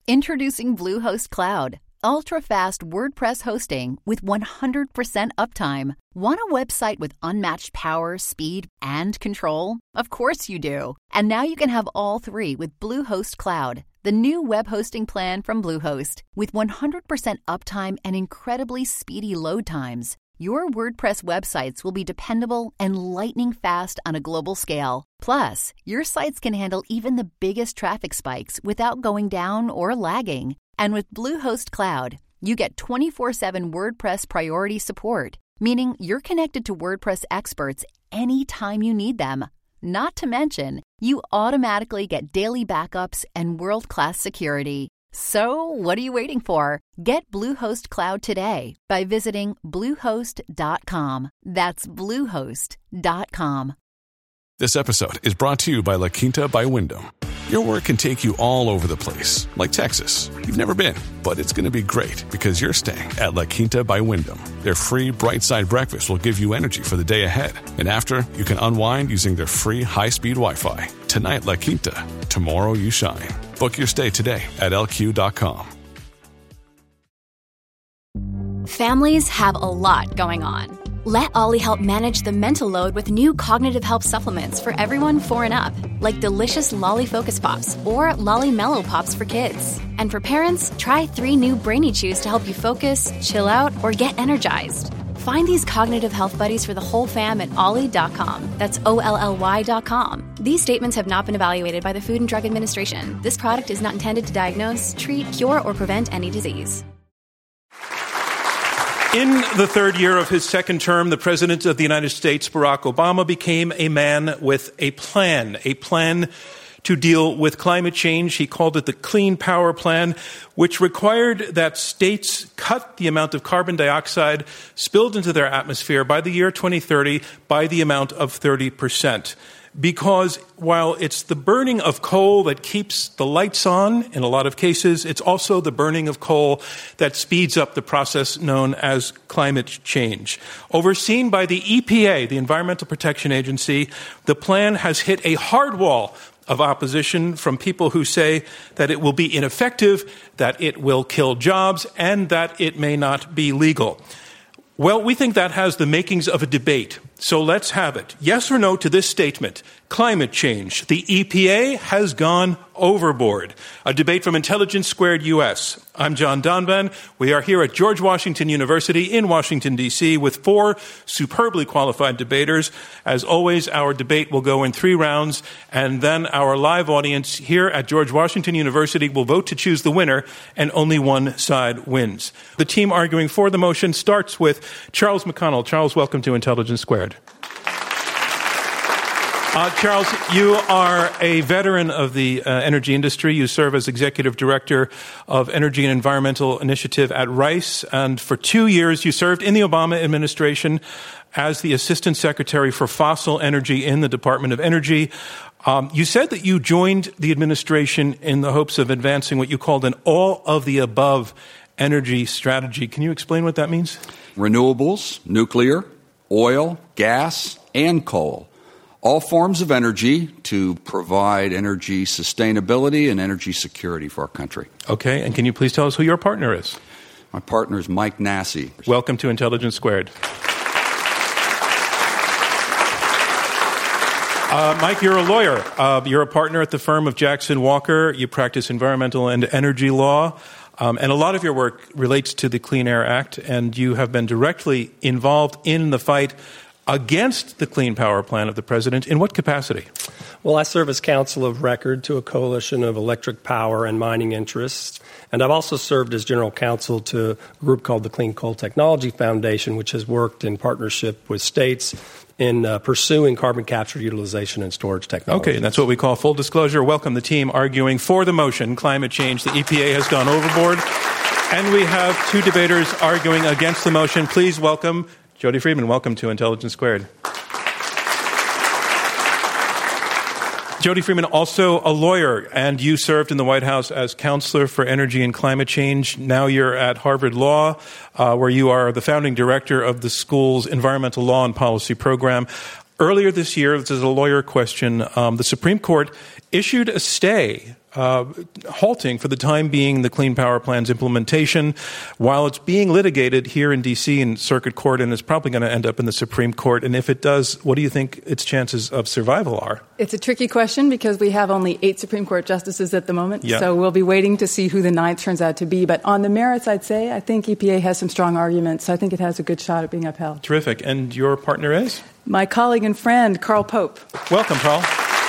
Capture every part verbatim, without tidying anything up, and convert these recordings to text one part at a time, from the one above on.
Introducing Bluehost Cloud, ultra-fast WordPress hosting with one hundred percent uptime. Want a website with unmatched power, speed, and control? Of course you do. And now you can have all three with Bluehost Cloud, the new web hosting plan from Bluehost. With one hundred percent uptime and incredibly speedy load times, your WordPress websites will be dependable and lightning fast on a global scale. Plus, your sites can handle even the biggest traffic spikes without going down or lagging. And with Bluehost Cloud, you get twenty-four seven WordPress priority support, meaning you're connected to WordPress experts anytime you need them. Not to mention, you automatically get daily backups and world-class security. So, what are you waiting for? Get Bluehost Cloud today by visiting bluehost dot com. That's bluehost dot com. This episode is brought to you by La Quinta by Wyndham. Your work can take you all over the place, like Texas. You've never been, but it's going to be great because you're staying at La Quinta by Wyndham. Their free Bright Side breakfast will give you energy for the day ahead. And after, you can unwind using their free high-speed Wi-Fi. Tonight, La Quinta. Tomorrow, you shine. Book your stay today at L Q dot com. Families have a lot going on. Let Ollie help manage the mental load with new cognitive help supplements for everyone four and up, like delicious Lolly Focus Pops or Lolly Mellow Pops for kids. And for parents, try three new Brainy Chews to help you focus, chill out, or get energized. Find these cognitive health buddies for the whole fam at ollie dot com. That's O L L Y dot com. These statements have not been evaluated by the Food and Drug Administration. This product is not intended to diagnose, treat, cure, or prevent any disease. In the third year of his second term, the President of the United States, Barack Obama, became a man with a plan, a plan to deal with climate change. He called it the Clean Power Plan, which required that states cut the amount of carbon dioxide spilled into their atmosphere by the year twenty thirty by the amount of thirty percent. Because while it's the burning of coal that keeps the lights on in a lot of cases, it's also the burning of coal that speeds up the process known as climate change. Overseen by the E P A, the Environmental Protection Agency, the plan has hit a hard wall of opposition from people who say that it will be ineffective, that it will kill jobs, and that it may not be legal. Well, we think that has the makings of a debate, so let's have it. Yes or no to this statement, climate change. The E P A has gone overboard. A debate from Intelligence Squared U S. I'm John Donvan. We are here at George Washington University in Washington, D C with four superbly qualified debaters. As always, our debate will go in three rounds, and then our live audience here at George Washington University will vote to choose the winner, and only one side wins. The team arguing for the motion starts with Charles McConnell. Charles, welcome to Intelligence Squared. Uh, Charles, you are a veteran of the uh, energy industry. You serve as Executive Director of Energy and Environmental Initiative at Rice. And for two years, you served in the Obama administration as the Assistant Secretary for Fossil Energy in the Department of Energy. Um, you said that you joined the administration in the hopes of advancing what you called an all-of-the-above energy strategy. Can you explain what that means? Renewables, nuclear, oil, gas, and coal. All forms of energy to provide energy sustainability and energy security for our country. Okay, and can you please tell us who your partner is? My partner is Mike Nassy. Welcome to Intelligence Squared. Uh, Mike, you're a lawyer. Uh, you're a partner at the firm of Jackson Walker. You practice environmental and energy law. Um, and a lot of your work relates to the Clean Air Act, and you have been directly involved in the fight against the Clean Power Plan of the President. In what capacity? Well, I serve as counsel of record to a coalition of electric power and mining interests. And I've also served as general counsel to a group called the Clean Coal Technology Foundation, which has worked in partnership with states in uh, pursuing carbon capture, utilization, and storage technology. Okay, that's what we call full disclosure. Welcome the team arguing for the motion, climate change. The E P A has gone overboard. And we have two debaters arguing against the motion. Please welcome Jody Freeman. Welcome to Intelligence Squared. Jody Freeman, also a lawyer, and you served in the White House as counselor for energy and climate change. Now you're at Harvard Law, uh, where you are the founding director of the school's environmental law and policy program. Earlier this year, this is a lawyer question, um, the Supreme Court issued a stay uh, halting for the time being the Clean Power Plan's implementation while it's being litigated here in D C in Circuit Court, and it's probably going to end up in the Supreme Court. And if it does, what do you think its chances of survival are? It's a tricky question because we have only eight Supreme Court justices at the moment, yeah. so we'll be waiting to see who the ninth turns out to be. But on the merits, I'd say I think E P A has some strong arguments, so I think it has a good shot at being upheld. Terrific. And your partner is? My colleague and friend, Carl Pope. Welcome, Carl.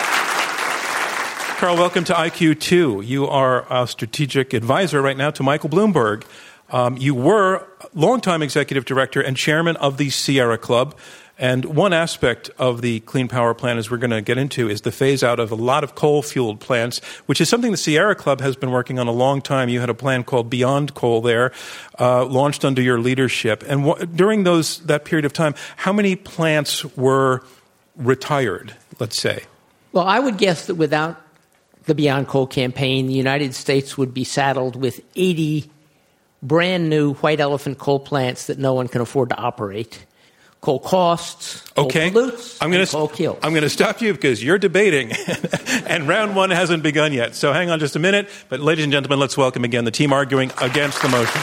Carl, welcome to I Q two. You are a strategic advisor right now to Michael Bloomberg. Um, you were longtime executive director and chairman of the Sierra Club. And one aspect of the Clean Power Plan, as we're going to get into, is the phase out of a lot of coal-fueled plants, which is something the Sierra Club has been working on a long time. You had a plan called Beyond Coal there, uh, launched under your leadership. And wh- during those that period of time, how many plants were retired, let's say? Well, I would guess that without the Beyond Coal campaign, the United States would be saddled with eighty brand new white elephant coal plants that no one can afford to operate. Coal costs, coal okay. pollutes, I'm gonna, and coal kills. I'm going to stop you because you're debating, and round one hasn't begun yet. So hang on just a minute. But ladies and gentlemen, let's welcome again the team arguing against the motion.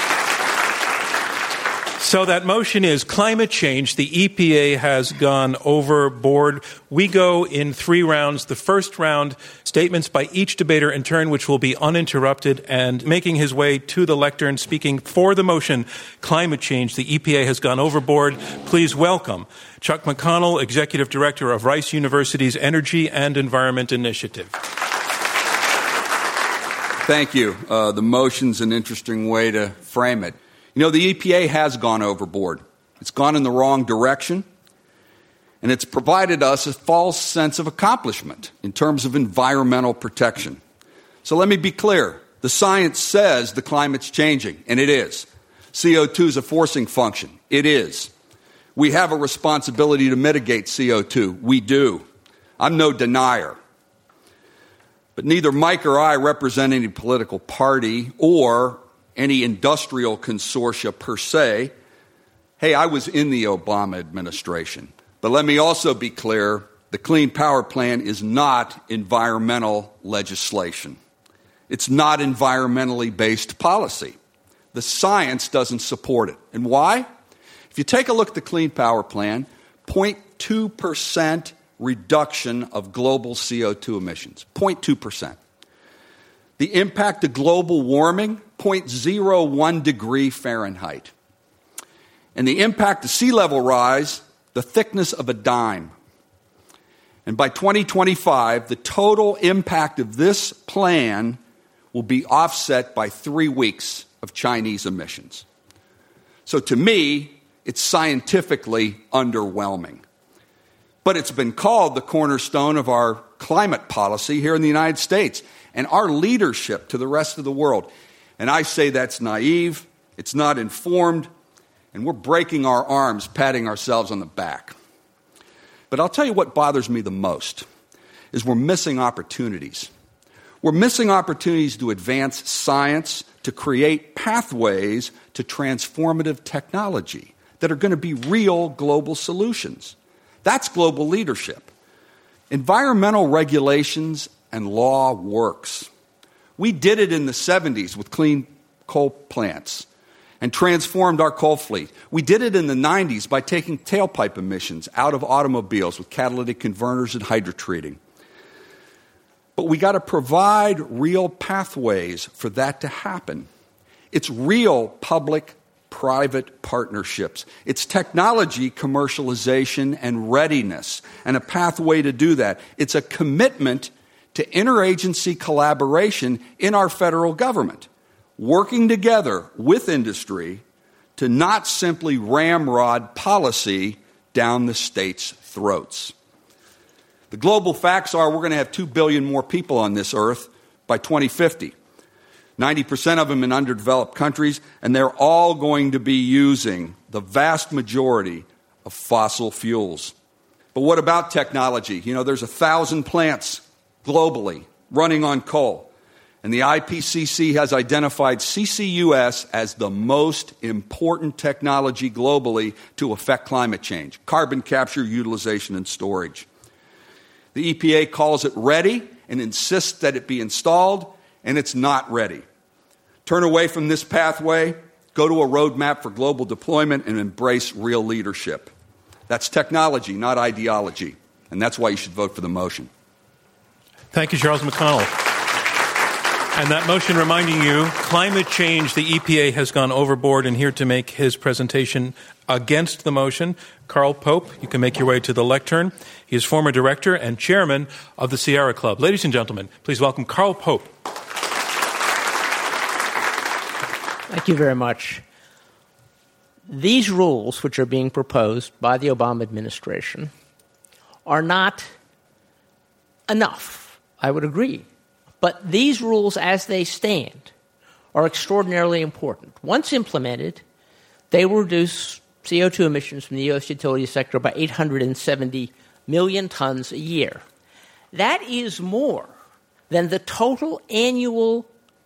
So that motion is climate change. The E P A has gone overboard. We go in three rounds. The first round, statements by each debater in turn, which will be uninterrupted, and making his way to the lectern, speaking for the motion, climate change. The E P A has gone overboard. Please welcome Chuck McConnell, Executive Director of Rice University's Energy and Environment Initiative. Thank you. Uh, the motion's an interesting way to frame it. You know, the E P A has gone overboard. It's gone in the wrong direction, and it's provided us a false sense of accomplishment in terms of environmental protection. So let me be clear. The science says the climate's changing, and it is. C O two is a forcing function. It is. We have a responsibility to mitigate C O two. We do. I'm no denier. But neither Mike or I represent any political party or any industrial consortia per se. Hey, I was in the Obama administration. But let me also be clear, the Clean Power Plan is not environmental legislation. It's not environmentally based policy. The science doesn't support it. And why? If you take a look at the Clean Power Plan, zero point two percent reduction of global C O two emissions. zero point two percent. The impact of global warming, zero point zero one degree Fahrenheit. And the impact of sea level rise, the thickness of a dime. And by twenty twenty-five, the total impact of this plan will be offset by three weeks of Chinese emissions. So to me, it's scientifically underwhelming. But it's been called the cornerstone of our climate policy here in the United States and our leadership to the rest of the world. And I say that's naive, it's not informed, and we're breaking our arms, patting ourselves on the back. But I'll tell you what bothers me the most is we're missing opportunities. We're missing opportunities to advance science, to create pathways to transformative technology that are going to be real global solutions. That's global leadership. Environmental regulations and law works. We did it in the seventies with clean coal plants and transformed our coal fleet. We did it in the nineties by taking tailpipe emissions out of automobiles with catalytic converters and hydrotreating. But we got to provide real pathways for that to happen. It's real public-private partnerships. It's technology commercialization and readiness, and a pathway to do that. It's a commitment to interagency collaboration in our federal government, working together with industry to not simply ramrod policy down the states' throats. The global facts are we're going to have two billion more people on this earth by twenty fifty. ninety percent of them in underdeveloped countries, and they're all going to be using the vast majority of fossil fuels. But what about technology? You know, there's a thousand plants globally running on coal. And the I P C C has identified C C U S as the most important technology globally to affect climate change, carbon capture, utilization, and storage. The E P A calls it ready, and insists that it be installed, and it's not ready. Turn away from this pathway, go to a roadmap for global deployment, and embrace real leadership. That's technology, not ideology, and that's why you should vote for the motion. Thank you, Charles McConnell. And that motion reminding you, climate change, the E P A has gone overboard, and here to make his presentation against the motion, Carl Pope. You can make your way to the lectern. He is former director and chairman of the Sierra Club. Ladies and gentlemen, please welcome Carl Pope. Thank you very much. These rules, which are being proposed by the Obama administration, are not enough. I would agree. But these rules, as they stand, are extraordinarily important. Once implemented, they will reduce C O two emissions from the U S utility sector by eight hundred seventy million tons a year. That is more than the total annual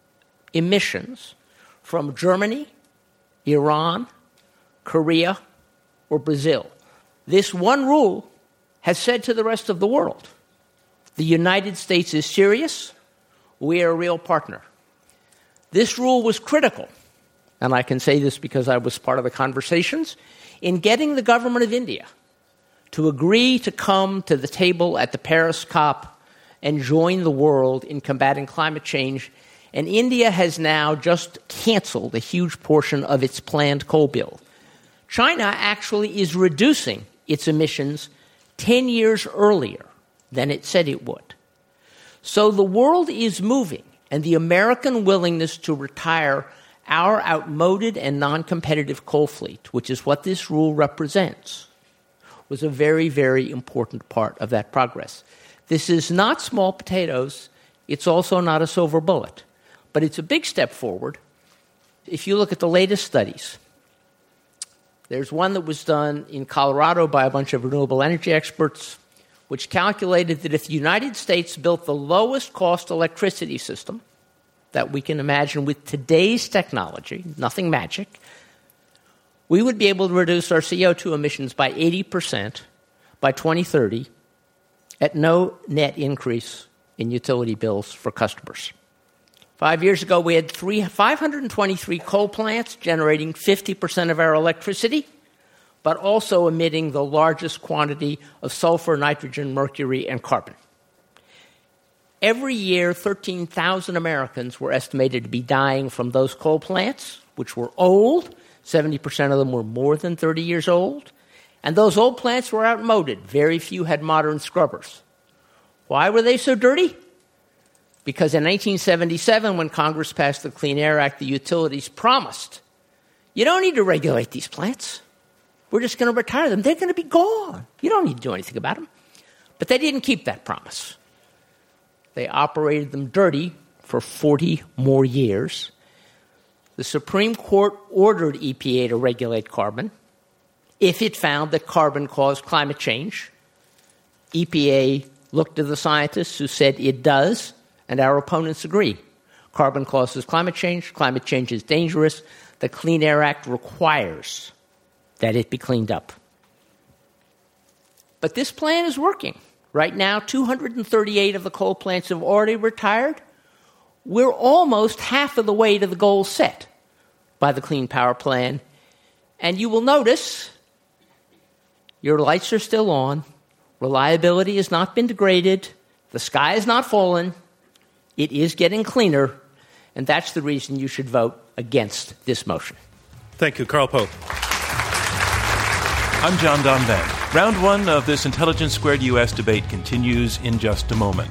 emissions from Germany, Iran, Korea, or Brazil. This one rule has said to the rest of the world, the United States is serious, we are a real partner. This rule was critical, and I can say this because I was part of the conversations, in getting the government of India to agree to come to the table at the Paris COP and join the world in combating climate change. And India has now just canceled a huge portion of its planned coal bill. China actually is reducing its emissions ten years earlier than it said it would. So the world is moving, and the American willingness to retire our outmoded and non-competitive coal fleet, which is what this rule represents, was a very, very important part of that progress. This is not small potatoes. It's also not a silver bullet. But it's a big step forward. If you look at the latest studies, there's one that was done in Colorado by a bunch of renewable energy experts, which calculated that if the United States built the lowest cost electricity system that we can imagine with today's technology, nothing magic, we would be able to reduce our C O two emissions by eighty percent by twenty thirty at no net increase in utility bills for customers. Five years ago, we had three, five hundred twenty-three coal plants generating fifty percent of our electricity, but also emitting the largest quantity of sulfur, nitrogen, mercury, and carbon. Every year, thirteen thousand Americans were estimated to be dying from those coal plants, which were old. seventy percent of them were more than thirty years old. And those old plants were outmoded. Very few had modern scrubbers. Why were they so dirty? Because in nineteen seventy-seven, when Congress passed the Clean Air Act, the utilities promised, you don't need to regulate these plants. We're just going to retire them. They're going to be gone. You don't need to do anything about them. But they didn't keep that promise. They operated them dirty for forty more years. The Supreme Court ordered E P A to regulate carbon if it found that carbon caused climate change. E P A looked to the scientists who said it does, and our opponents agree. Carbon causes climate change. Climate change is dangerous. The Clean Air Act requires that it be cleaned up. But this plan is working. Right now, two hundred thirty-eight of the coal plants have already retired. We're almost half of the way to the goal set by the Clean Power Plan. And you will notice your lights are still on. Reliability has not been degraded. The sky has not fallen. It is getting cleaner. And that's the reason you should vote against this motion. Thank you, Carl Pope. I'm John Donvan. Round one of this Intelligence Squared U S debate continues in just a moment.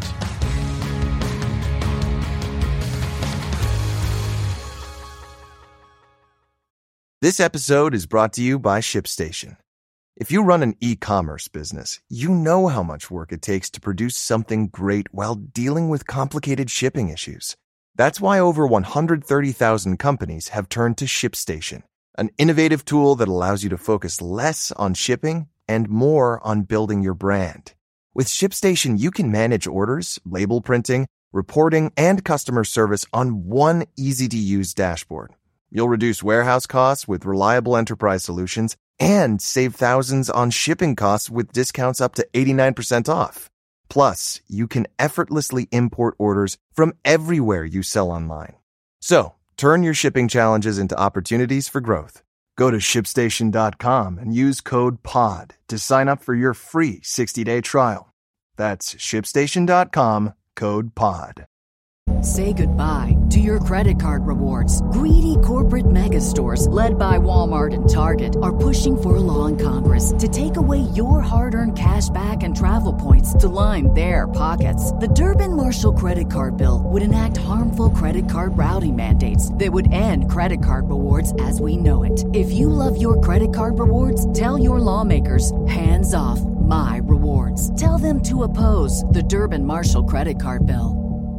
This episode is brought to you by ShipStation. If you run an e-commerce business, you know how much work it takes to produce something great while dealing with complicated shipping issues. That's why over one hundred thirty thousand companies have turned to ShipStation, an innovative tool that allows you to focus less on shipping and more on building your brand. With ShipStation, you can manage orders, label printing, reporting, and customer service on one easy-to-use dashboard. You'll reduce warehouse costs with reliable enterprise solutions and save thousands on shipping costs with discounts up to eighty-nine percent off. Plus, you can effortlessly import orders from everywhere you sell online. So, turn your shipping challenges into opportunities for growth. Go to ship station dot com and use code P O D to sign up for your free sixty-day trial. That's ship station dot com, code P O D. Say goodbye to your credit card rewards. Greedy corporate mega stores, led by Walmart and Target, are pushing for a law in Congress to take away your hard-earned cash back and travel points to line their pockets. The Durbin-Marshall credit card bill would enact harmful credit card routing mandates that would end credit card rewards as we know it. If you love your credit card rewards, tell your lawmakers, hands off my rewards. Tell them to oppose the Durbin-Marshall credit card bill.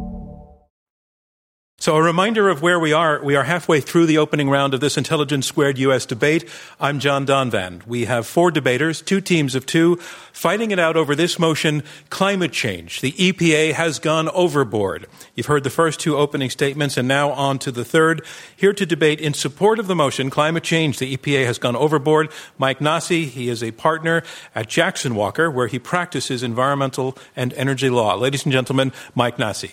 So a reminder of where we are. We are halfway through the opening round of this Intelligence Squared U S debate. I'm John Donvan. We have four debaters, two teams of two, fighting it out over this motion, climate change. The E P A has gone overboard. You've heard the first two opening statements, and now on to the third. Here to debate in support of the motion, climate change, the E P A has gone overboard, Mike Nasi. He is a partner at Jackson Walker, where he practices environmental and energy law. Ladies and gentlemen, Mike Nasi.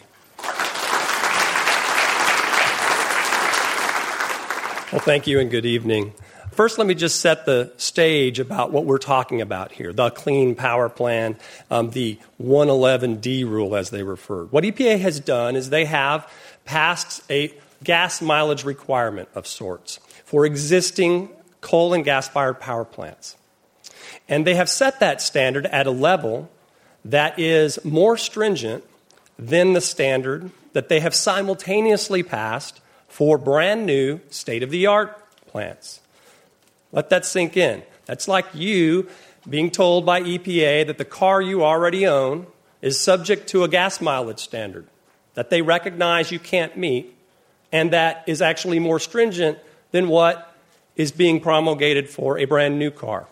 Well, thank you and good evening. First, let me just set the stage about what we're talking about here, the Clean Power Plan, um, the one eleven D rule, as they referred. What E P A has done is they have passed a gas mileage requirement of sorts for existing coal and gas-fired power plants. And they have set that standard at a level that is more stringent than the standard that they have simultaneously passed for brand new state-of-the-art plants. Let that sink in. That's like you being told by E P A that the car you already own is subject to a gas mileage standard that they recognize you can't meet, and that is actually more stringent than what is being promulgated for a brand new car.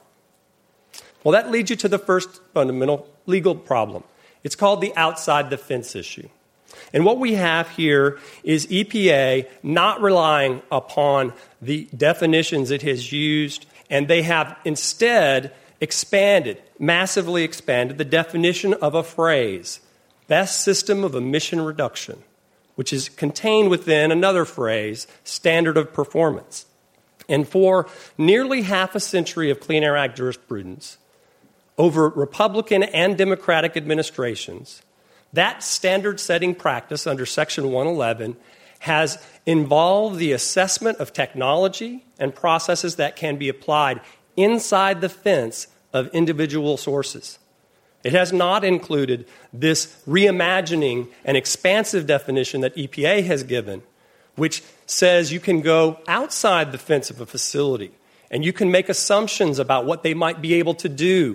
Well, that leads you to the first fundamental legal problem. It's called the outside the fence issue. And what we have here is E P A not relying upon the definitions it has used, and they have instead expanded, massively expanded, the definition of a phrase, best system of emission reduction, which is contained within another phrase, standard of performance. And for nearly half a century of Clean Air Act jurisprudence, over Republican and Democratic administrations, that standard-setting practice under Section one eleven has involved the assessment of technology and processes that can be applied inside the fence of individual sources. It has not included this reimagining and expansive definition that E P A has given, which says you can go outside the fence of a facility and you can make assumptions about what they might be able to do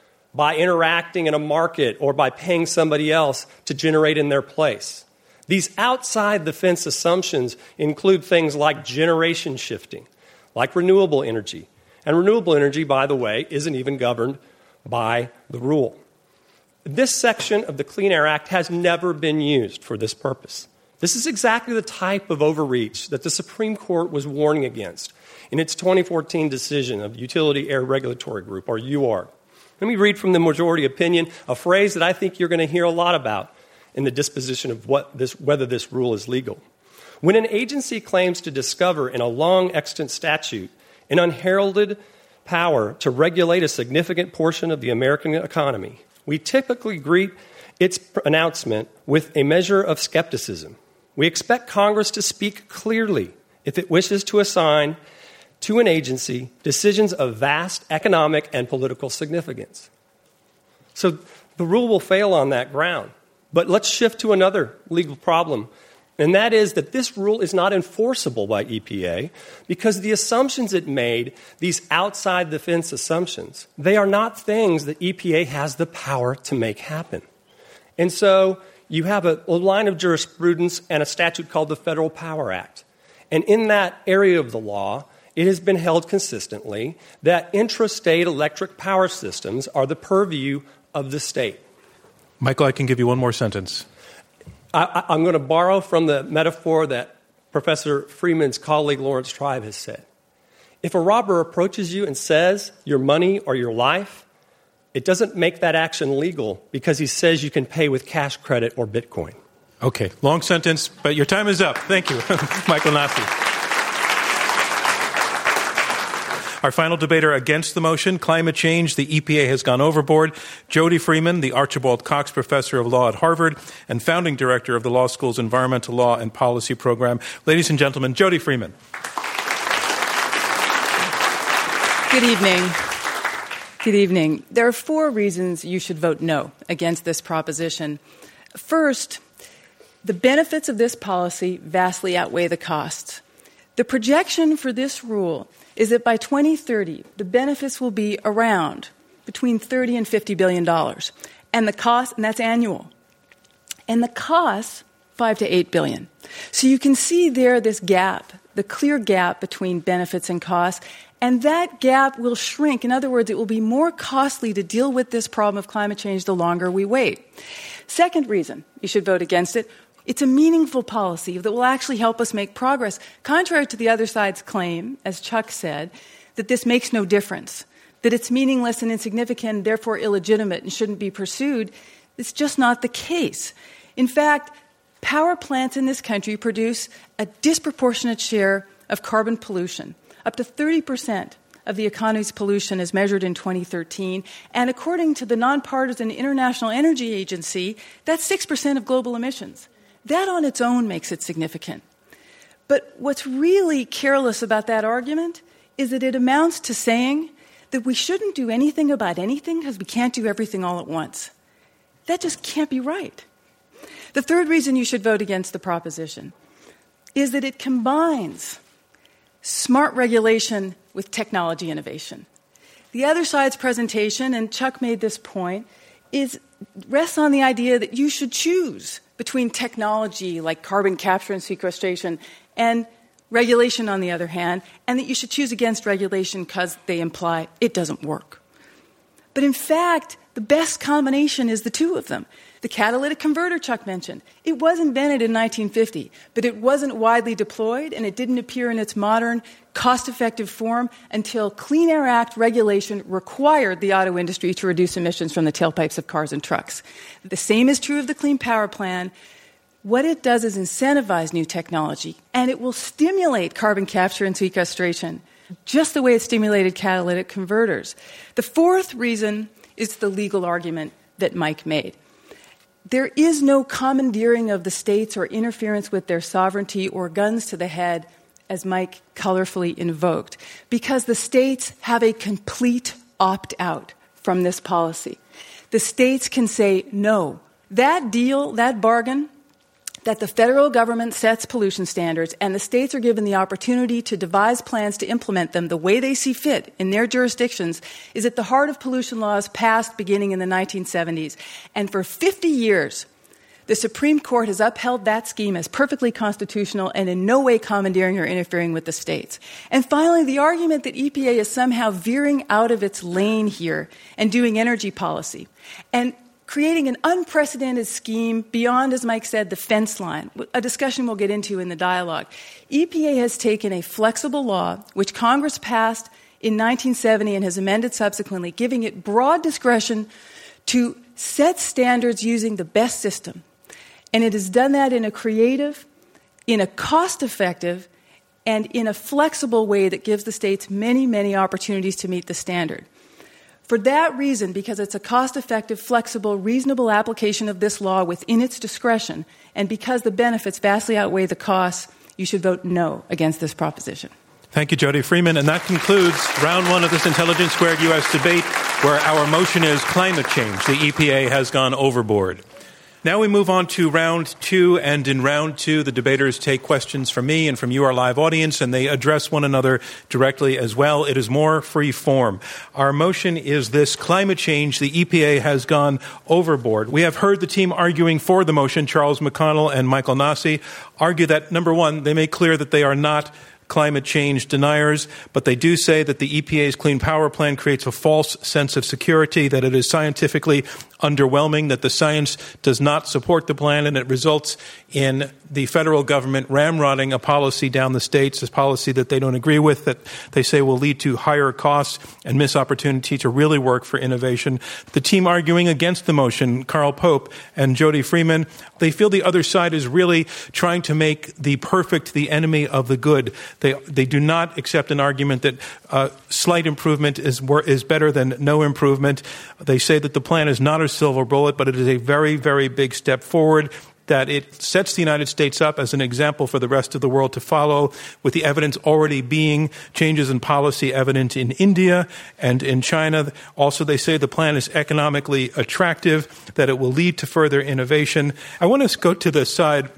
by interacting in a market or by paying somebody else to generate in their place. These outside-the-fence assumptions include things like generation shifting, like renewable energy. And renewable energy, by the way, isn't even governed by the rule. This section of the Clean Air Act has never been used for this purpose. This is exactly the type of overreach that the Supreme Court was warning against in its twenty fourteen decision of Utility Air Regulatory Group, or U A R G. Let me read from the majority opinion a phrase that I think you're going to hear a lot about in the disposition of what this, whether this rule is legal. When an agency claims to discover in a long extant statute an unheralded power to regulate a significant portion of the American economy, we typically greet its announcement with a measure of skepticism. We expect Congress to speak clearly if it wishes to assign to an agency decisions of vast economic and political significance. So the rule will fail on that ground. But let's shift to another legal problem, and that is that this rule is not enforceable by E P A because the assumptions it made, these outside-the-fence assumptions, they are not things that E P A has the power to make happen. And so you have a, a line of jurisprudence and a statute called the Federal Power Act. And in that area of the law, it has been held consistently that intrastate electric power systems are the purview of the state. Michael, I can give you one more sentence. I, I'm going to borrow from the metaphor that Professor Freeman's colleague Lawrence Tribe has said. If a robber approaches you and says your money or your life, It doesn't make that action legal because he says you can pay with cash credit or Bitcoin. Okay, long sentence, but your time is up. Thank you, Michael Nasi. Our final debater against the motion, climate change, the E P A has gone overboard, Jody Freeman, the Archibald Cox Professor of Law at Harvard and founding director of the law school's Environmental Law and Policy Program. Ladies and gentlemen, Jody Freeman. Good evening. Good evening. There are four reasons you should vote no against this proposition. First, the benefits of this policy vastly outweigh the costs. The projection for this rule is that by twenty thirty, the benefits will be around between thirty and fifty billion dollars. And the cost, and that's annual. And the cost, five to eight billion. So you can see there this gap, the clear gap between benefits and costs. And that gap will shrink. In other words, it will be more costly to deal with this problem of climate change the longer we wait. Second reason you should vote against it, it's a meaningful policy that will actually help us make progress. Contrary to the other side's claim, as Chuck said, that this makes no difference, that it's meaningless and insignificant and therefore illegitimate and shouldn't be pursued, it's just not the case. In fact, power plants in this country produce a disproportionate share of carbon pollution. Up to thirty percent of the economy's pollution as measured in twenty thirteen. And according to the nonpartisan International Energy Agency, that's six percent of global emissions. That on its own makes it significant. But what's really careless about that argument is that it amounts to saying that we shouldn't do anything about anything because we can't do everything all at once. That just can't be right. The third reason you should vote against the proposition is that it combines smart regulation with technology innovation. The other side's presentation, and Chuck made this point, is rests on the idea that you should choose between technology like carbon capture and sequestration and regulation on the other hand, and that you should choose against regulation because they imply it doesn't work. But in fact, the best combination is the two of them. The catalytic converter Chuck mentioned, it was invented in nineteen fifty, but it wasn't widely deployed and it didn't appear in its modern, cost-effective form until Clean Air Act regulation required the auto industry to reduce emissions from the tailpipes of cars and trucks. The same is true of the Clean Power Plan. What it does is incentivize new technology, and it will stimulate carbon capture and sequestration, just the way it stimulated catalytic converters. The fourth reason is the legal argument that Mike made. There is no commandeering of the states or interference with their sovereignty or guns to the head, as Mike colorfully invoked, because the states have a complete opt-out from this policy. The states can say no. That deal, that bargain, that the federal government sets pollution standards and the states are given the opportunity to devise plans to implement them the way they see fit in their jurisdictions is at the heart of pollution laws passed beginning in the nineteen seventies. And for fifty years, the Supreme Court has upheld that scheme as perfectly constitutional and in no way commandeering or interfering with the states. And finally, the argument that E P A is somehow veering out of its lane here and doing energy policy and creating an unprecedented scheme beyond, as Mike said, the fence line, a discussion we'll get into in the dialogue. E P A has taken a flexible law, which Congress passed in nineteen seventy and has amended subsequently, giving it broad discretion to set standards using the best system. And it has done that in a creative, in a cost-effective, and in a flexible way that gives the states many, many opportunities to meet the standard. For that reason, because it's a cost-effective, flexible, reasonable application of this law within its discretion, and because the benefits vastly outweigh the costs, you should vote no against this proposition. Thank you, Jody Freeman. And that concludes round one of this Intelligence Squared U S debate, where our motion is climate change. The E P A has gone overboard. Now we move on to round two, and in round two, the debaters take questions from me and from you, our live audience, and they address one another directly as well. It is more free form. Our motion is this: climate change, the E P A has gone overboard. We have heard the team arguing for the motion, Charles McConnell and Michael Nasi, argue that, number one, they make clear that they are not climate change deniers, but they do say that the E P A's Clean Power Plan creates a false sense of security, that it is scientifically underwhelming, that the science does not support the plan, and it results in the federal government ramrodding a policy down the states, a policy that they don't agree with, that they say will lead to higher costs and miss opportunity to really work for innovation. The team arguing against the motion, Carl Pope and Jody Freeman, they feel the other side is really trying to make the perfect the enemy of the good. They they do not accept an argument that uh, slight improvement is is better than no improvement. They say that the plan is not a silver bullet, but it is a very, very big step forward, that it sets the United States up as an example for the rest of the world to follow, with the evidence already being changes in policy evident in India and in China. Also, they say the plan is economically attractive, that it will lead to further innovation. I want to go to the side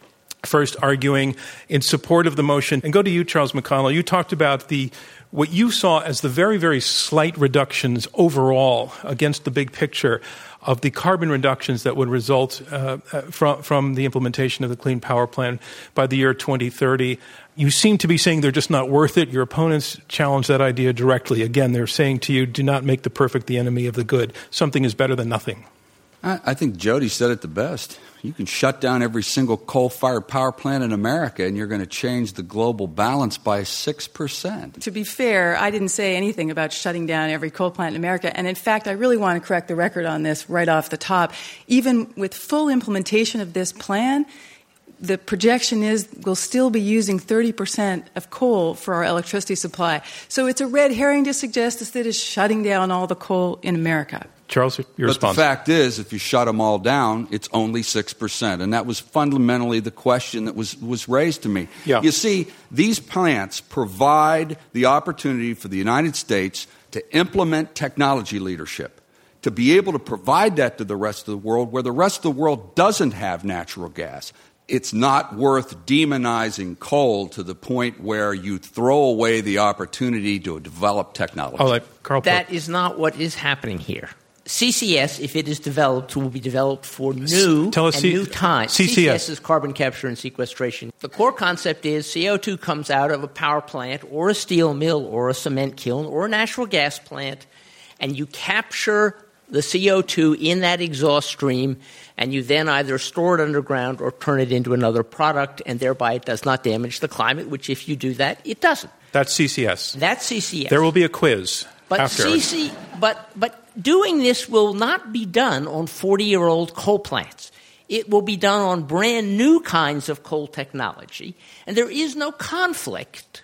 first arguing in support of the motion, and go to you, Charles McConnell. You talked about the what you saw as the very, very slight reductions overall against the big picture of the carbon reductions that would result uh, from, from the implementation of the Clean Power Plan by the year twenty thirty. You seem to be saying they're just not worth it. Your opponents challenge that idea directly. Again, they're saying to you, do not make the perfect the enemy of the good. Something is better than nothing. I, I think Jody said it the best. You can shut down every single coal-fired power plant in America, and you're going to change the global balance by six percent. To be fair, I didn't say anything about shutting down every coal plant in America. And in fact, I really want to correct the record on this right off the top. Even with full implementation of this plan, the projection is we'll still be using thirty percent of coal for our electricity supply. So it's a red herring to suggest that it's shutting down all the coal in America. Charles, your response. But the fact is, if you shut them all down, it's only six percent. And that was fundamentally the question that was, was raised to me. Yeah. You see, these plants provide the opportunity for the United States to implement technology leadership, to be able to provide that to the rest of the world where the rest of the world doesn't have natural gas. It's not worth demonizing coal to the point where you throw away the opportunity to develop technology. Oh, like Carl that is not what is happening here. C C S, if it is developed, will be developed for new Tell us and C- new times. C C S. C C S is carbon capture and sequestration. The core concept is C O two comes out of a power plant or a steel mill or a cement kiln or a natural gas plant, and you capture the C O two in that exhaust stream, and you then either store it underground or turn it into another product, and thereby it does not damage the climate, which if you do that, it doesn't. That's C C S. That's C C S. There will be a quiz but after. C C, but, but doing this will not be done on forty-year-old coal plants. It will be done on brand new kinds of coal technology, and there is no conflict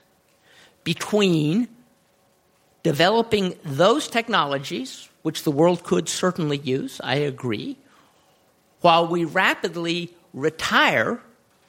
between developing those technologies, which the world could certainly use, I agree, while we rapidly retire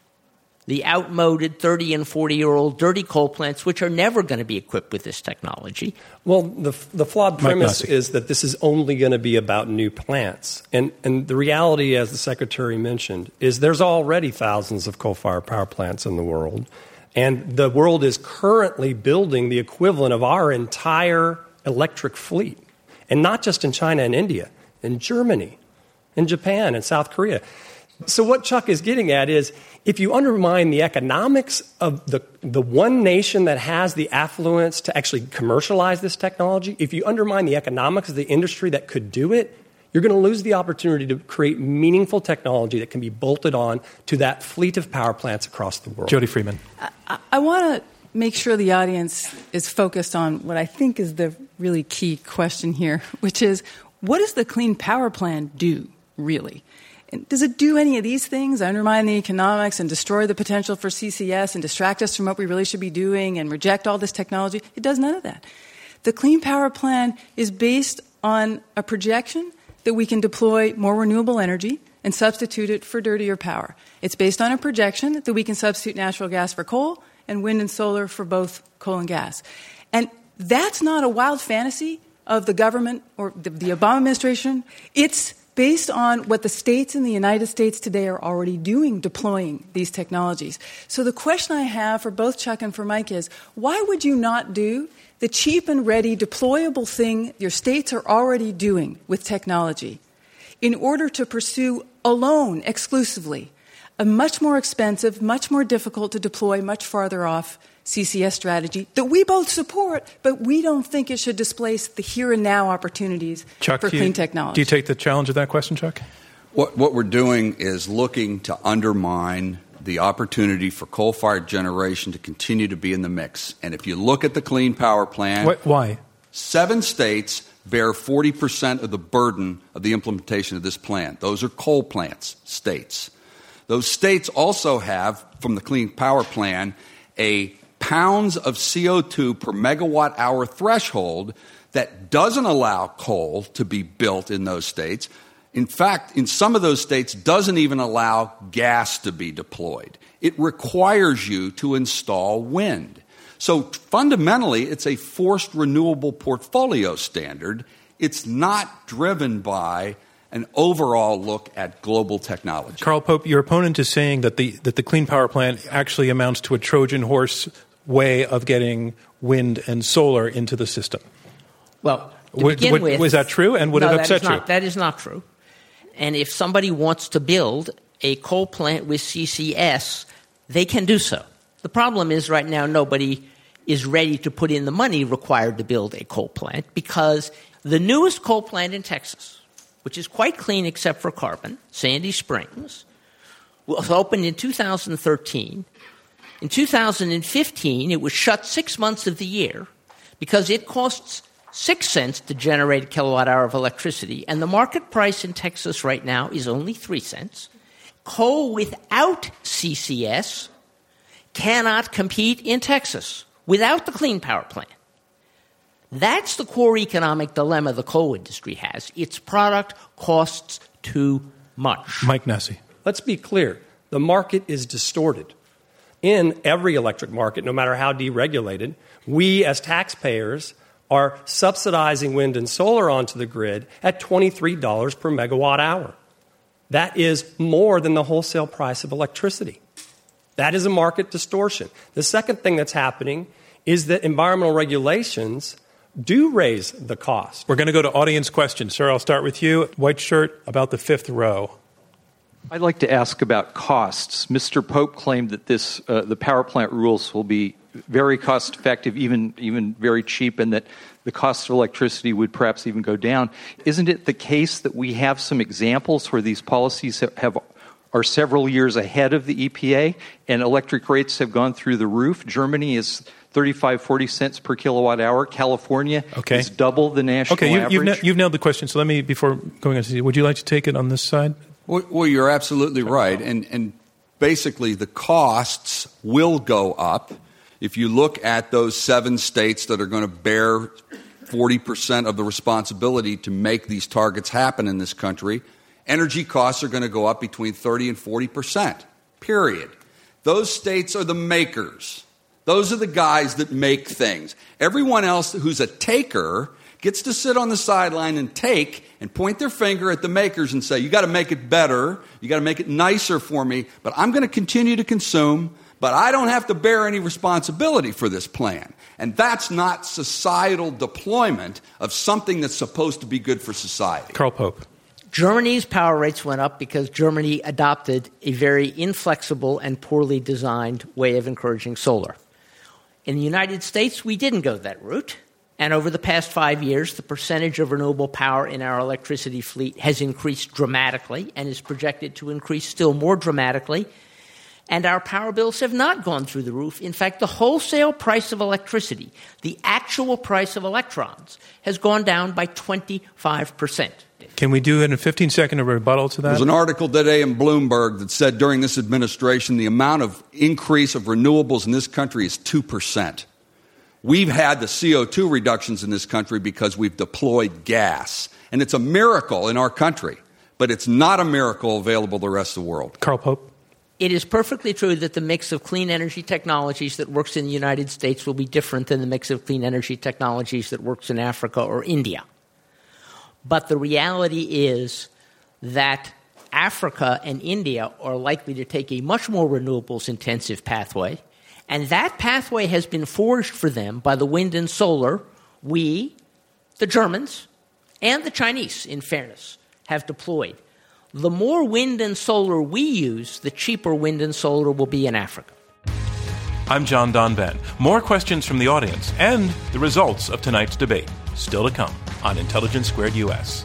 the outmoded thirty and forty-year-old dirty coal plants, which are never going to be equipped with this technology. Well, the, the flawed premise Massey. is that this is only going to be about new plants. And, and the reality, as the Secretary mentioned, is there's already thousands of coal-fired power plants in the world. And the world is currently building the equivalent of our entire electric fleet. And not just in China and India, in Germany, in Japan, and South Korea. So what Chuck is getting at is if you undermine the economics of the, the one nation that has the affluence to actually commercialize this technology, if you undermine the economics of the industry that could do it, you're going to lose the opportunity to create meaningful technology that can be bolted on to that fleet of power plants across the world. Jody Freeman. I, I want to make sure the audience is focused on what I think is the really key question here, which is, what does the Clean Power Plan do, really? And does it do any of these things, undermine the economics and destroy the potential for C C S and distract us from what we really should be doing and reject all this technology? It does none of that. The Clean Power Plan is based on a projection that we can deploy more renewable energy and substitute it for dirtier power. It's based on a projection that we can substitute natural gas for coal and wind and solar for both coal and gas. And that's not a wild fantasy of the government or the, the Obama administration. It's based on what the states in the United States today are already doing, deploying these technologies. So the question I have for both Chuck and for Mike is, why would you not do the cheap and ready deployable thing your states are already doing with technology in order to pursue alone, exclusively, a much more expensive, much more difficult to deploy, much farther off C C S strategy that we both support, but we don't think it should displace the here and now opportunities Chuck, for do clean you, technology. Do you take the challenge of that question, Chuck? What, what we're doing is looking to undermine the opportunity for coal-fired generation to continue to be in the mix. And if you look at the Clean Power Plan, what, why? Seven states bear forty percent of the burden of the implementation of this plan. Those are coal plants, states. Those states also have, from the Clean Power Plan, a pounds of C O two per megawatt hour threshold that doesn't allow coal to be built in those states. In fact, in some of those states, doesn't even allow gas to be deployed. It requires you to install wind. So fundamentally, it's a forced renewable portfolio standard. It's not driven by an overall look at global technology. Carl Pope, your opponent is saying that the that the Clean Power Plan actually amounts to a Trojan horse way of getting wind and solar into the system. Well, to would, begin would, with, was that true, and would no, it upset that is not, you? That is not true. And if somebody wants to build a coal plant with C C S, they can do so. The problem is right now nobody is ready to put in the money required to build a coal plant because the newest coal plant in Texas, which is quite clean except for carbon, Sandy Springs, was opened in two thousand thirteen. In two thousand fifteen, it was shut six months of the year because it costs six cents to generate a kilowatt hour of electricity, and the market price in Texas right now is only three cents. Coal without C C S cannot compete in Texas without the Clean Power Plan. That's the core economic dilemma the coal industry has. Its product costs too much. Mike Nesi. Let's be clear. The market is distorted. In every electric market, no matter how deregulated, we as taxpayers are subsidizing wind and solar onto the grid at twenty-three dollars per megawatt hour. That is more than the wholesale price of electricity. That is a market distortion. The second thing that's happening is that environmental regulations do raise the cost. We're going to go to audience questions. Sir, I'll start with you. White shirt, about the fifth row. I'd like to ask about costs. Mister Pope claimed that this, uh, the power plant rules will be very cost effective, even, even very cheap, and that the cost of electricity would perhaps even go down. Isn't it the case that we have some examples where these policies have, have are several years ahead of the E P A and electric rates have gone through the roof? Germany is thirty-five, forty cents per kilowatt hour. California okay. is double the national okay, you, average. You've, na- you've nailed the question. So let me, before going on to see, would you like to take it on this side? Well, well you're absolutely right. And, and basically, the costs will go up. If you look at those seven states that are going to bear forty percent of the responsibility to make these targets happen in this country, energy costs are going to go up between thirty and forty percent, period. Those states are the makers. Those are the guys that make things. Everyone else who's a taker gets to sit on the sideline and take and point their finger at the makers and say, you got to make it better, you got to make it nicer for me, but I'm going to continue to consume, but I don't have to bear any responsibility for this plan. And that's not societal deployment of something that's supposed to be good for society. Carl Pope. Germany's power rates went up because Germany adopted a very inflexible and poorly designed way of encouraging solar. In the United States, we didn't go that route. And over the past five years, the percentage of renewable power in our electricity fleet has increased dramatically and is projected to increase still more dramatically. And our power bills have not gone through the roof. In fact, the wholesale price of electricity, the actual price of electrons, has gone down by twenty-five percent. Can we do in a fifteen-second rebuttal to that? There's an article today in Bloomberg that said during this administration the amount of increase of renewables in this country is two percent. We've had the C O two reductions in this country because we've deployed gas. And it's a miracle in our country, but it's not a miracle available to the rest of the world. Carl Pope. It is perfectly true that the mix of clean energy technologies that works in the United States will be different than the mix of clean energy technologies that works in Africa or India. But the reality is that Africa and India are likely to take a much more renewables-intensive pathway, and that pathway has been forged for them by the wind and solar we, the Germans, and the Chinese, in fairness, have deployed. The more wind and solar we use, the cheaper wind and solar will be in Africa. I'm John Donvan. More questions from the audience and the results of tonight's debate still to come on Intelligence Squared U S.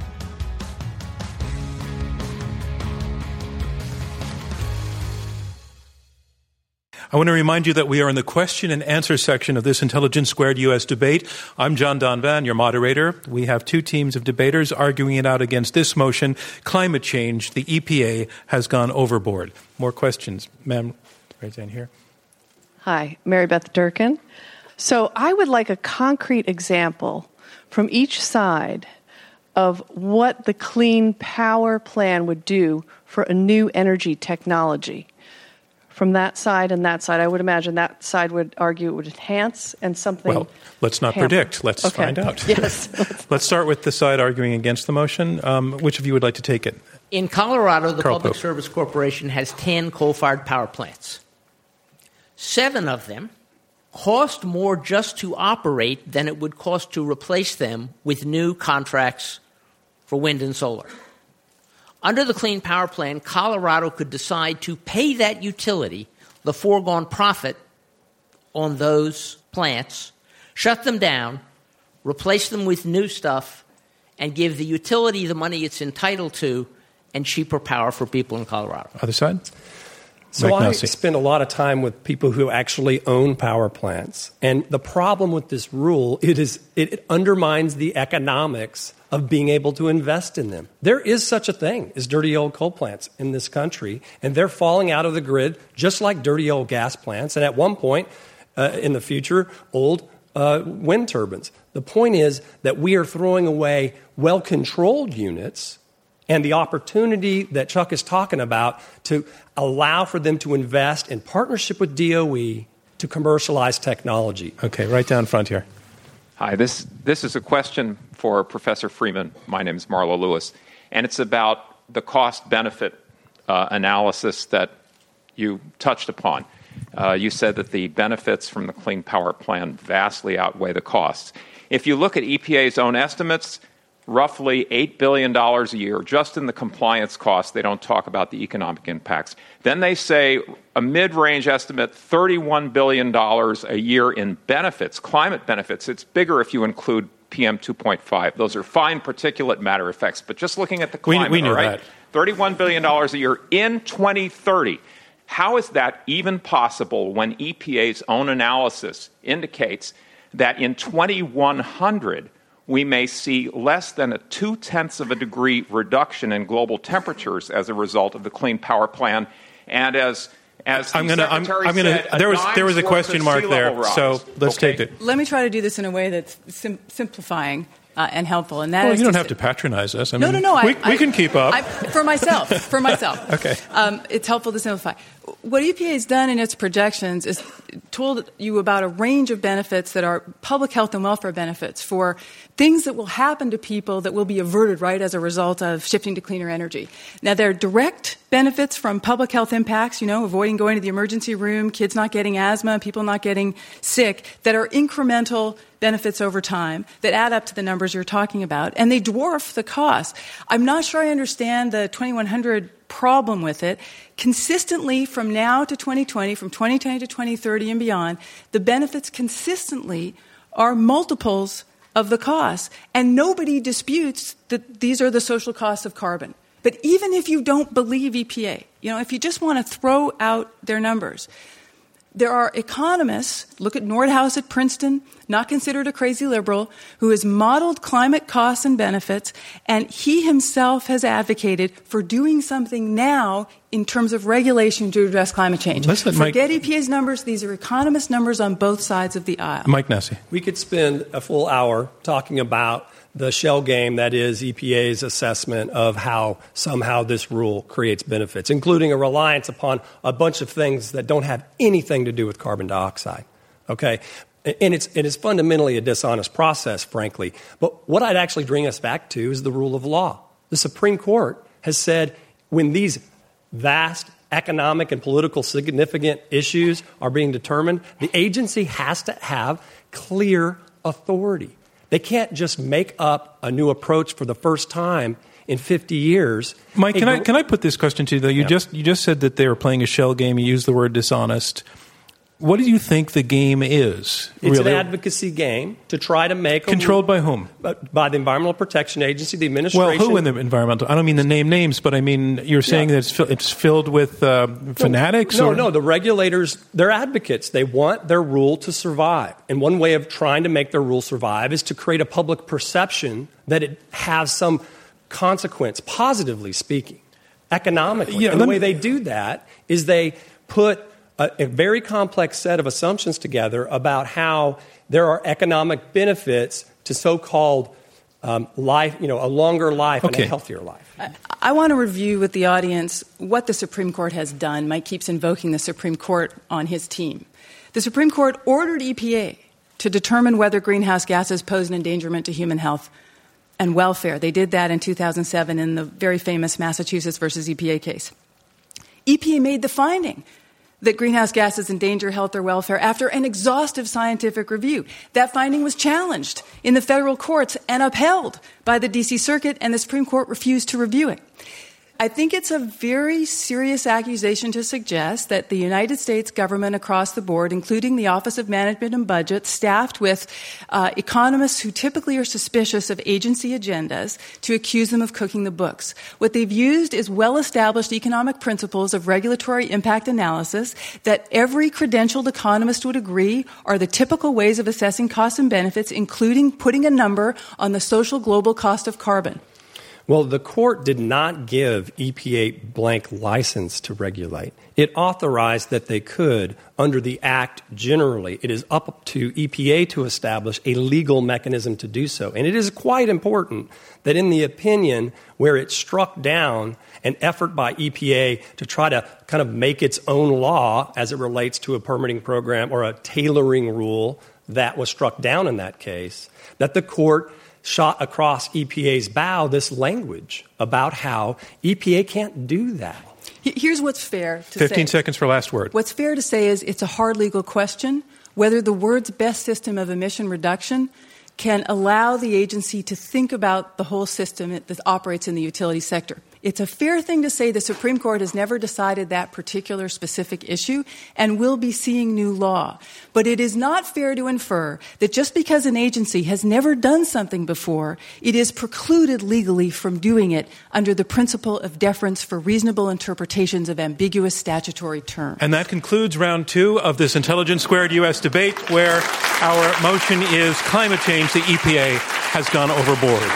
I want to remind you that we are in the question and answer section of this Intelligence Squared U S debate. I'm John Donvan, your moderator. We have two teams of debaters arguing it out against this motion, climate change. The E P A has gone overboard. More questions. Ma'am, right down here. Hi, Mary Beth Durkin. So I would like a concrete example from each side of what the Clean Power Plan would do for a new energy technology. From that side and that side, I would imagine that side would argue it would enhance and something. Well, let's not hamper. predict. Let's okay. find out. Yes. Let's start with the side arguing against the motion. Um, which of you would like to take it? In Colorado, the Carl Public Pope. Service Corporation has ten coal-fired power plants. Seven of them cost more just to operate than it would cost to replace them with new contracts for wind and solar. Under the Clean Power Plan, Colorado could decide to pay that utility the foregone profit on those plants, shut them down, replace them with new stuff, and give the utility the money it's entitled to and cheaper power for people in Colorado. Other side? So Mike I Nelsey. spend a lot of time with people who actually own power plants. And the problem with this rule, it is it undermines the economics of being able to invest in them. There is such a thing as dirty old coal plants in this country, and they're falling out of the grid just like dirty old gas plants, and at one point uh, in the future, old uh, wind turbines. The point is that we are throwing away well-controlled units and the opportunity that Chuck is talking about to allow for them to invest in partnership with D O E to commercialize technology. Okay, right down front here. Hi, this this is a question for Professor Freeman. My name is Marlo Lewis, and it's about the cost-benefit uh, analysis that you touched upon. Uh, you said that the benefits from the Clean Power Plan vastly outweigh the costs. If you look at E P A's own estimates, roughly eight billion dollars a year just in the compliance costs. They don't talk about the economic impacts. Then they say a mid-range estimate, thirty-one billion dollars a year in benefits, climate benefits. It's bigger if you include P M two point five. Those are fine particulate matter effects. But just looking at the climate, we, we knew all right, that. thirty-one billion dollars a year in twenty thirty. How is that even possible when E P A's own analysis indicates that in twenty-one hundred, we may see less than a two-tenths of a degree reduction in global temperatures as a result of the Clean Power Plan. And as as the I'm gonna, Secretary I'm, I'm gonna, said, there was there was a dime's question worth mark of sea there, level rise. so let's Okay. take it. Let me try to do this in a way that's sim- simplifying uh, and helpful. And that Well, is you don't to have say- to patronize us. I No, mean, no, no. We, I, we I, can keep up. I, for myself, for myself. Okay. Um, it's helpful to simplify. What E P A has done in its projections is told you about a range of benefits that are public health and welfare benefits for things that will happen to people that will be averted, right, as a result of shifting to cleaner energy. Now, there are direct benefits from public health impacts, you know, avoiding going to the emergency room, kids not getting asthma, people not getting sick, that are incremental benefits over time that add up to the numbers you're talking about, and they dwarf the cost. I'm not sure I understand the twenty-one hundred problem with it. Consistently from now to twenty twenty, from twenty twenty to twenty thirty and beyond, the benefits consistently are multiples of the costs, and nobody disputes that these are the social costs of carbon. But even if you don't believe E P A, you know, if you just want to throw out their numbers, there are economists, look at Nordhaus at Princeton, not considered a crazy liberal, who has modeled climate costs and benefits, and he himself has advocated for doing something now in terms of regulation to address climate change. Let's let Mike- Forget E P A's numbers. These are economist numbers on both sides of the aisle. Mike Nelsey. We could spend a full hour talking about the shell game that is E P A's assessment of how somehow this rule creates benefits, including a reliance upon a bunch of things that don't have anything to do with carbon dioxide. Okay? And it's, it is fundamentally a dishonest process, frankly. But what I'd actually bring us back to is the rule of law. The Supreme Court has said when these vast economic and political significant issues are being determined, the agency has to have clear authority. They can't just make up a new approach for the first time in fifty years. Mike, Hey, can I go- can I put this question to you though? You Yeah. just you just said that they were playing a shell game. You used the word dishonest. What do you think the game is? It's really? an advocacy game to try to make... Controlled a, by whom? By the Environmental Protection Agency, the administration... Well, who in the environmental... I don't mean the name names, but I mean, you're saying yeah. that it's, fi- it's filled with uh, fanatics? No, or? no, the regulators, they're advocates. They want their rule to survive. And one way of trying to make their rule survive is to create a public perception that it has some consequence, positively speaking, economically. Yeah, and the me, way they do that is they put... A, a very complex set of assumptions together about how there are economic benefits to so-called um, life, you know, a longer life okay. and a healthier life. I, I want to review with the audience what the Supreme Court has done. Mike keeps invoking the Supreme Court on his team. The Supreme Court ordered E P A to determine whether greenhouse gases pose an endangerment to human health and welfare. They did that in two thousand seven in the very famous Massachusetts versus E P A case. E P A made the finding that greenhouse gases endanger health or welfare after an exhaustive scientific review. That finding was challenged in the federal courts and upheld by the D C Circuit, and the Supreme Court refused to review it. I think it's a very serious accusation to suggest that the United States government across the board, including the Office of Management and Budget, staffed with uh, economists who typically are suspicious of agency agendas, to accuse them of cooking the books. What they've used is well-established economic principles of regulatory impact analysis that every credentialed economist would agree are the typical ways of assessing costs and benefits, including putting a number on the social global cost of carbon. Well, the court did not give E P A blank license to regulate. It authorized that they could under the Act generally. It is up to E P A to establish a legal mechanism to do so. And it is quite important that in the opinion where it struck down an effort by E P A to try to kind of make its own law as it relates to a permitting program or a tailoring rule that was struck down in that case, that the court shot across E P A's bow this language about how E P A can't do that. Here's what's fair to say. fifteen seconds for last word. What's fair to say is it's a hard legal question whether the words best system of emission reduction can allow the agency to think about the whole system that operates in the utility sector. It's a fair thing to say the Supreme Court has never decided that particular specific issue and will be seeing new law. But it is not fair to infer that just because an agency has never done something before, it is precluded legally from doing it under the principle of deference for reasonable interpretations of ambiguous statutory terms. And that concludes round two of this Intelligence Squared U S debate, where our motion is climate change. The E P A has gone overboard.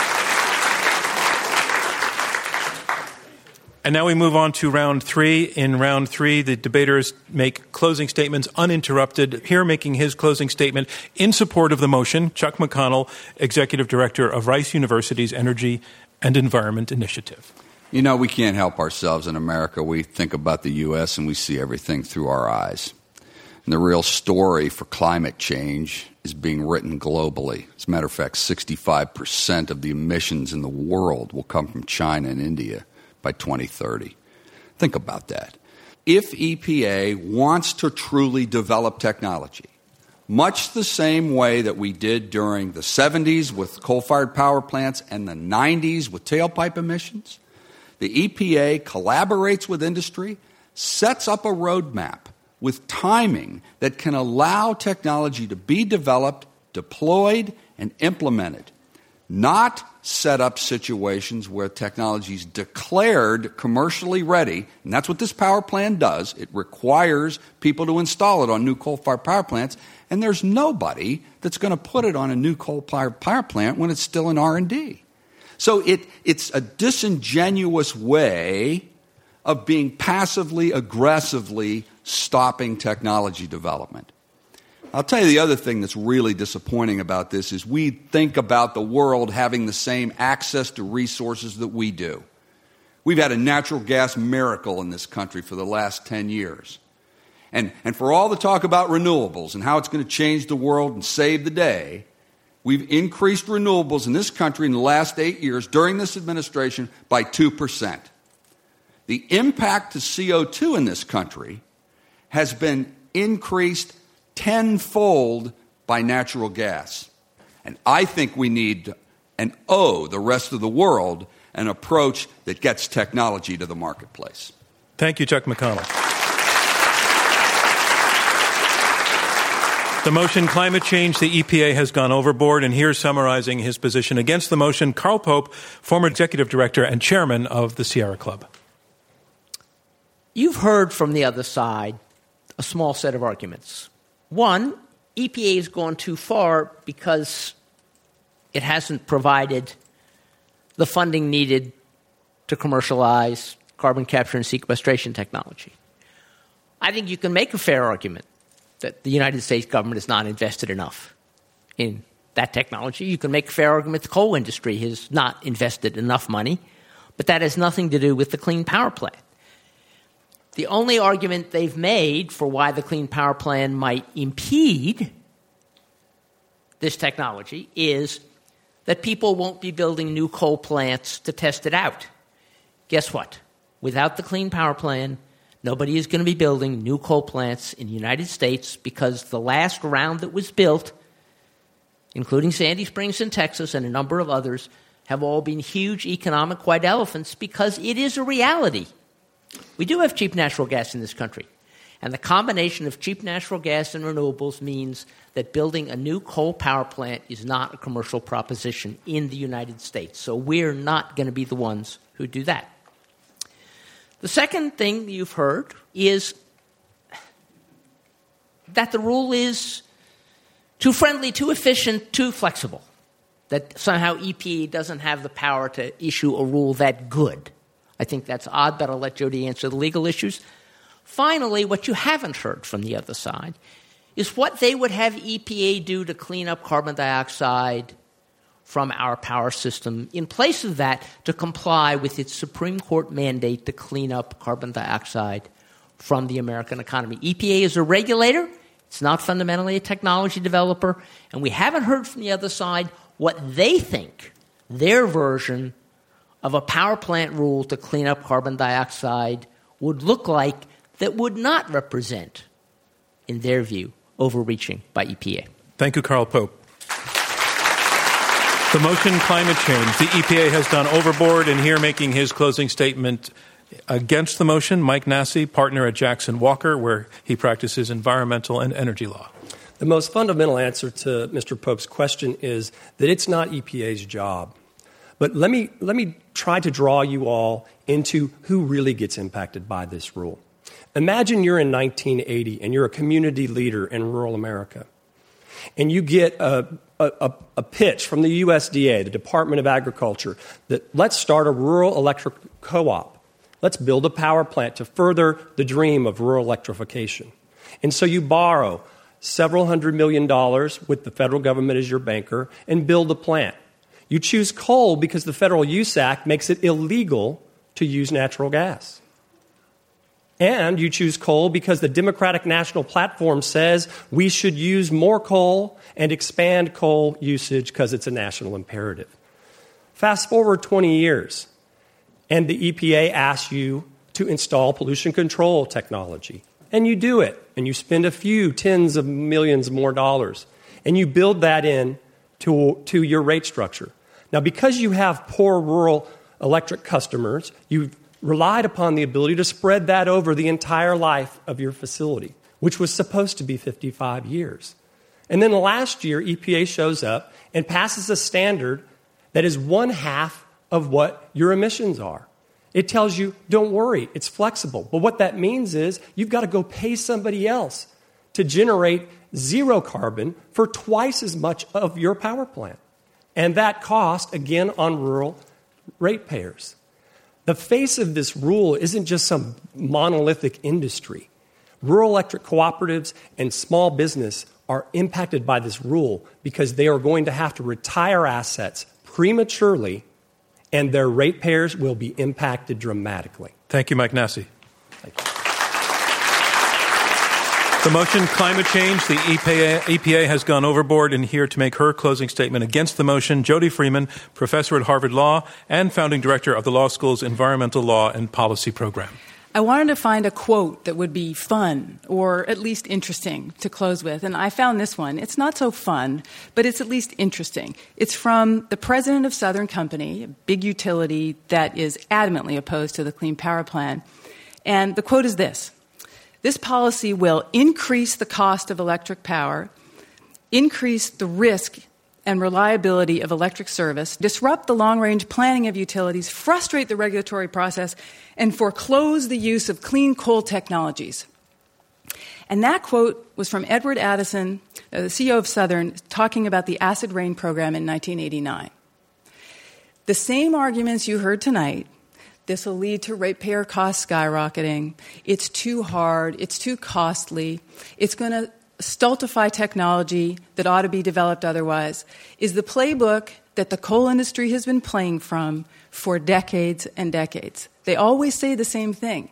And now we move on to round three. In round three, the debaters make closing statements uninterrupted. Here making his closing statement in support of the motion, Chuck McConnell, Executive Director of Rice University's Energy and Environment Initiative. You know, we can't help ourselves in America. We think about the U S and we see everything through our eyes. And the real story for climate change is being written globally. As a matter of fact, sixty-five percent of the emissions in the world will come from China and India by twenty thirty. Think about that. If E P A wants to truly develop technology, much the same way that we did during the seventies with coal-fired power plants and the nineties with tailpipe emissions, the E P A collaborates with industry, sets up a roadmap with timing that can allow technology to be developed, deployed, and implemented, not set up situations where technology is declared commercially ready, and that's what this power plan does. It requires people to install it on new coal-fired power plants, and there's nobody that's going to put it on a new coal-fired power plant when it's still in R and D. So it, it's a disingenuous way of being passively, aggressively stopping technology development. I'll tell you the other thing that's really disappointing about this is we think about the world having the same access to resources that we do. We've had a natural gas miracle in this country for the last ten years. And, and for all the talk about renewables and how it's going to change the world and save the day, we've increased renewables in this country in the last eight years during this administration by two percent. The impact to C O two in this country has been increased tenfold by natural gas. And I think we need and owe the rest of the world an approach that gets technology to the marketplace. Thank you, Chuck McConnell. The motion, climate change, the E P A has gone overboard. And here summarizing his position against the motion, Carl Pope, former executive director and chairman of the Sierra Club. You've heard from the other side a small set of arguments. One, E P A has gone too far because it hasn't provided the funding needed to commercialize carbon capture and sequestration technology. I think you can make a fair argument that the United States government has not invested enough in that technology. You can make a fair argument the coal industry has not invested enough money, but that has nothing to do with the Clean Power Plan. The only argument they've made for why the Clean Power Plan might impede this technology is that people won't be building new coal plants to test it out. Guess what? Without the Clean Power Plan, nobody is going to be building new coal plants in the United States because the last round that was built, including Sandy Springs in Texas and a number of others, have all been huge economic white elephants because it is a reality. We do have cheap natural gas in this country. And the combination of cheap natural gas and renewables means that building a new coal power plant is not a commercial proposition in the United States. So we're not going to be the ones who do that. The second thing you've heard is that the rule is too friendly, too efficient, too flexible, that somehow E P A doesn't have the power to issue a rule that good. I think that's odd, but I'll let Jody answer the legal issues. Finally, what you haven't heard from the other side is what they would have E P A do to clean up carbon dioxide from our power system, in place of that, to comply with its Supreme Court mandate to clean up carbon dioxide from the American economy. E P A is a regulator. It's not fundamentally a technology developer. And we haven't heard from the other side what they think their version of a power plant rule to clean up carbon dioxide would look like that would not represent, in their view, overreaching by E P A. Thank you, Carl Pope. The motion, climate change. The E P A has gone overboard, and here making his closing statement against the motion, Mike Nassy, partner at Jackson Walker, where he practices environmental and energy law. The most fundamental answer to Mister Pope's question is that it's not E P A's job. But let me, let me try to draw you all into who really gets impacted by this rule. Imagine you're in nineteen eighty and you're a community leader in rural America. And you get a, a, a pitch from the U S D A, the Department of Agriculture, that let's start a rural electric co-op. Let's build a power plant to further the dream of rural electrification. And so you borrow several hundred million dollars with the federal government as your banker and build a plant. You choose coal because the Federal Use Act makes it illegal to use natural gas. And you choose coal because the Democratic National Platform says we should use more coal and expand coal usage because it's a national imperative. Fast forward twenty years, and the E P A asks you to install pollution control technology. And you do it, and you spend a few tens of millions more dollars, and you build that in to, to your rate structure. Now, because you have poor rural electric customers, you've relied upon the ability to spread that over the entire life of your facility, which was supposed to be fifty-five years. And then last year, E P A shows up and passes a standard that is one half of what your emissions are. It tells you, don't worry, it's flexible. But what that means is you've got to go pay somebody else to generate zero carbon for twice as much of your power plant. And that cost, again, on rural ratepayers. The face of this rule isn't just some monolithic industry. Rural electric cooperatives and small business are impacted by this rule because they are going to have to retire assets prematurely, and their ratepayers will be impacted dramatically. Thank you, Mike Nassy. Thank you. The motion, climate change, the E P A, E P A has gone overboard, and here to make her closing statement against the motion, Jody Freeman, professor at Harvard Law and founding director of the law school's Environmental Law and Policy Program. I wanted to find a quote that would be fun or at least interesting to close with, and I found this one. It's not so fun, but it's at least interesting. It's from the president of Southern Company, a big utility that is adamantly opposed to the Clean Power Plan. And the quote is this: "This policy will increase the cost of electric power increase the risk and reliability of electric service, disrupt the long-range planning of utilities, frustrate the regulatory process, and foreclose the use of clean coal technologies. And that quote was from Edward Addison, uh, the C E O of Southern, talking about the acid rain program in nineteen eighty-nine. The same arguments you heard tonight, this will lead to ratepayer costs skyrocketing, it's too hard, it's too costly, it's going to stultify technology that ought to be developed otherwise, is the playbook that the coal industry has been playing from for decades and decades. They always say the same thing.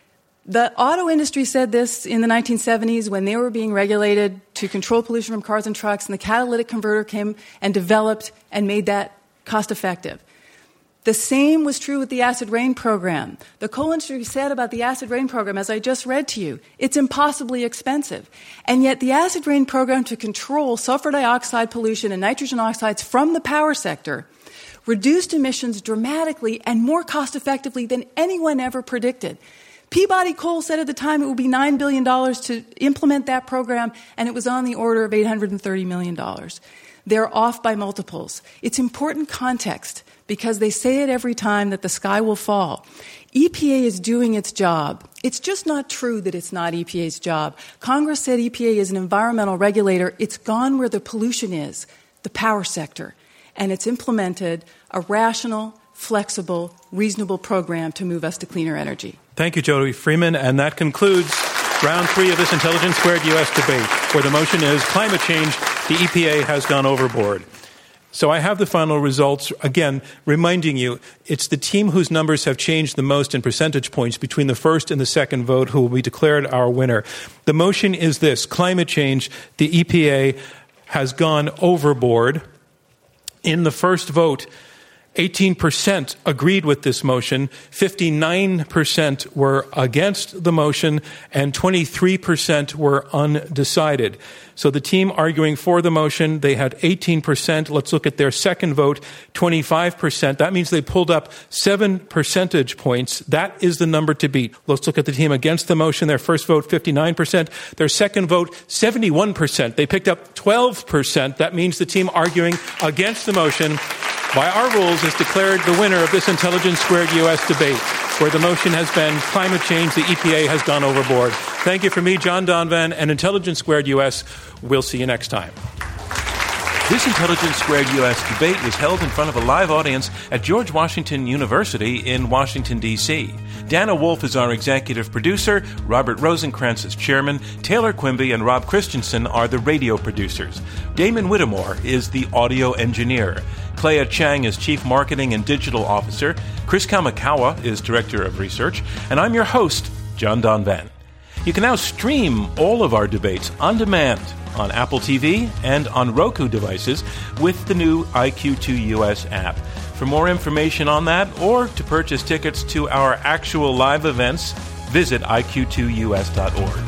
The auto industry said this in the nineteen seventies when they were being regulated to control pollution from cars and trucks, and the catalytic converter came and developed and made that cost effective. The same was true with the acid rain program. The coal industry said about the acid rain program, as I just read to you, it's impossibly expensive. And yet the acid rain program to control sulfur dioxide pollution and nitrogen oxides from the power sector reduced emissions dramatically and more cost effectively than anyone ever predicted. Peabody Coal said at the time it would be nine billion dollars to implement that program, and it was on the order of eight hundred thirty million dollars. They're off by multiples. It's important context because they say it every time that the sky will fall. E P A is doing its job. It's just not true that it's not E P A's job. Congress said E P A is an environmental regulator. It's gone where the pollution is, the power sector, and it's implemented a rational, flexible, reasonable program to move us to cleaner energy. Thank you, Jody Freeman. And that concludes round three of this Intelligence Squared U S debate, where the motion is climate change, the E P A has gone overboard. So I have the final results, again, reminding you, it's the team whose numbers have changed the most in percentage points between the first and the second vote who will be declared our winner. The motion is this: climate change, the E P A has gone overboard. In the first vote, eighteen percent agreed with this motion, fifty-nine percent were against the motion, and twenty-three percent were undecided. So the team arguing for the motion, they had eighteen percent. Let's look at their second vote, twenty-five percent. That means they pulled up seven percentage points. That is the number to beat. Let's look at the team against the motion. Their first vote, fifty-nine percent. Their second vote, seventy-one percent. They picked up twelve percent. That means the team arguing against the motion, by our rules, is declared the winner of this Intelligence Squared U S debate, where the motion has been climate change, the E P A has gone overboard. Thank you from me, John Donvan, and Intelligence Squared U S. We'll see you next time. This Intelligence Squared U S debate was held in front of a live audience at George Washington University in Washington, D C Dana Wolf is our executive producer, Robert Rosenkrantz is chairman, Taylor Quimby and Rob Christensen are the radio producers. Damon Whittemore is the audio engineer. Clea Chang is chief marketing and digital officer. Chris Kamikawa is director of research. And I'm your host, John Donvan. You can now stream all of our debates on demand on Apple T V and on Roku devices with the new I Q two U S app. For more information on that or to purchase tickets to our actual live events, visit I Q two U S dot org.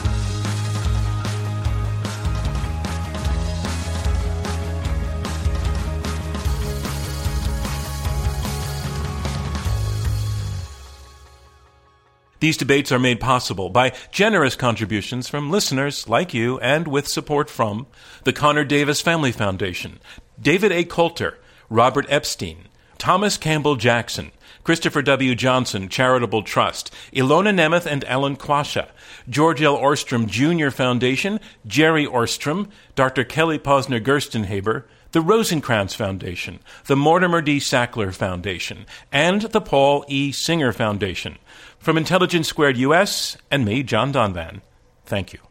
These debates are made possible by generous contributions from listeners like you and with support from the Connor Davis Family Foundation, David A. Coulter, Robert Epstein, Thomas Campbell Jackson, Christopher W. Johnson Charitable Trust, Ilona Nemeth and Ellen Quasha, George L. Orstrom Junior Foundation, Jerry Orstrom, Doctor Kelly Posner Gerstenhaber, the Rosenkrantz Foundation, the Mortimer D. Sackler Foundation, and the Paul E. Singer Foundation. From Intelligence Squared U S and me, John Donvan, thank you.